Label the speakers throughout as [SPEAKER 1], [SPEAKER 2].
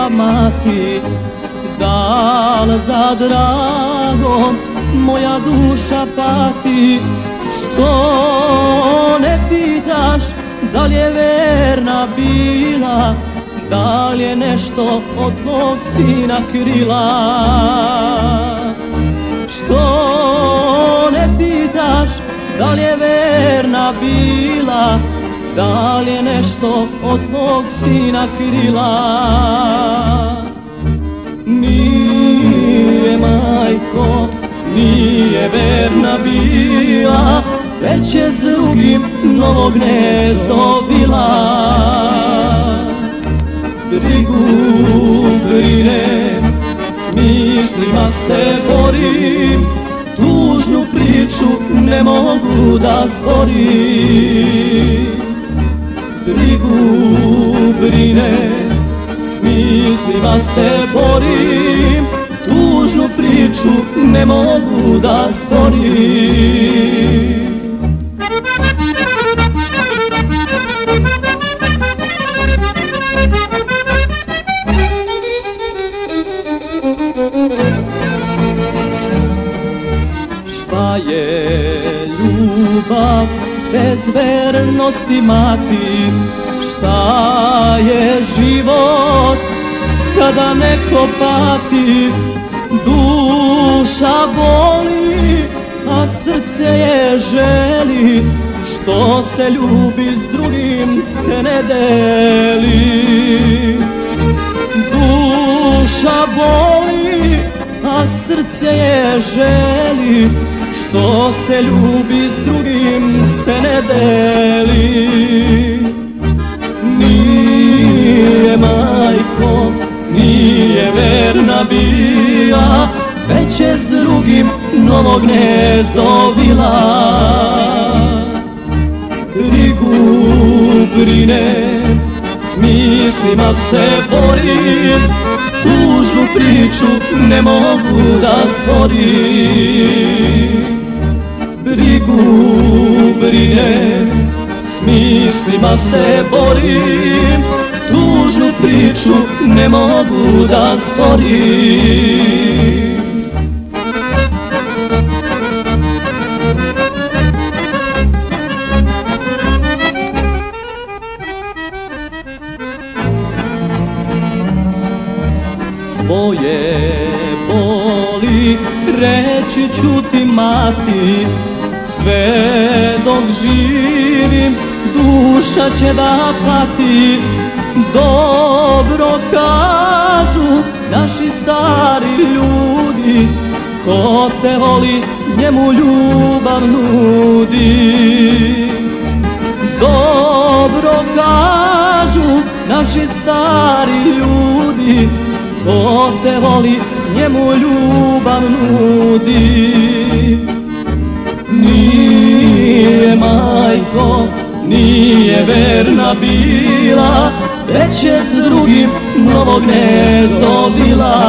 [SPEAKER 1] tvoja mati, da li za dragom moja duša pati? Što ne pitaš da li je verna bila, da li je nešto od tvog sina krila? Što ne pitaš da li je verna bila, da li je nešto od tvog sina krila? Nije, majko, nije verna bila, već je s drugim novo gnezdo bila. Brigu brinem, s mislima se borim, tužnu priču ne mogu da stvorim. Brigu brinem, s mislima se borim, tužnu priču ne mogu da stvorim. Šta je ljubav bez vernosti mati? Šta je život kada neko pati? Duša boli, a srce je želi, što se ljubi s drugim se ne deli. Duša boli, a srce je želi, što se ljubi s drugim se ne deli. Nije, majko, nije verna bila, već je s drugim novo gnezdo vila. Brigu brinem, s mislima se borim, tužnu priču ne mogu da stvorim. Brigu brinem, s mislima se borim, tužnu priču ne mogu da stvorim. Svoje boli reći ću ti mati, sve dok živim duša će da pati. Dobro kažu naši stari ljudi, ko te voli njemu ljubav nudi. Dobro kažu naši stari ljudi, ko te voli njemu ljubav nudi. Nije, majko, nije verna bila, već je s drugim novo gnezdo vila.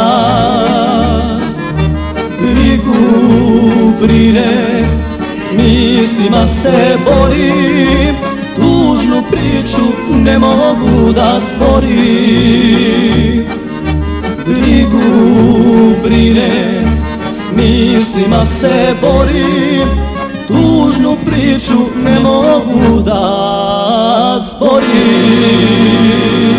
[SPEAKER 1] Brigu brinem, s mislima se borim, tužnu priču ne mogu da stvorim. Brigu brinem, s mislima se borim, tužnu priču ne mogu da stvorim.